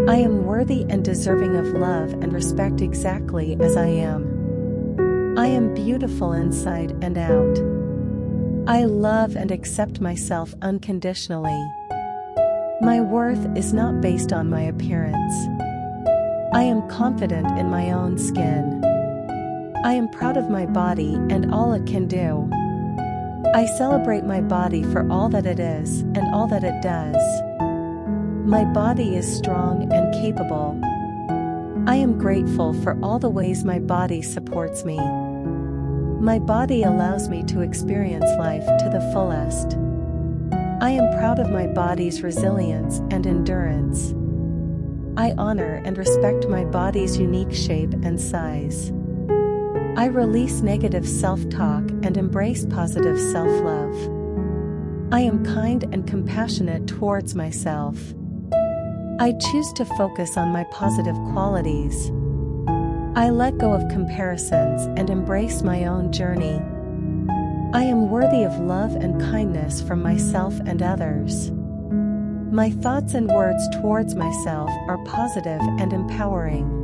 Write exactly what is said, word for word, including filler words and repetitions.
I am worthy and deserving of love and respect exactly as I am. I am beautiful inside and out. I love and accept myself unconditionally. My worth is not based on my appearance. I am confident in my own skin. I am proud of my body and all it can do. I celebrate my body for all that it is and all that it does. My body is strong and capable. I am grateful for all the ways my body supports me. My body allows me to experience life to the fullest. I am proud of my body's resilience and endurance. I honor and respect my body's unique shape and size. I release negative self-talk and embrace positive self-love. I am kind and compassionate towards myself. I choose to focus on my positive qualities. I let go of comparisons and embrace my own journey. I am worthy of love and kindness from myself and others. My thoughts and words towards myself are positive and empowering.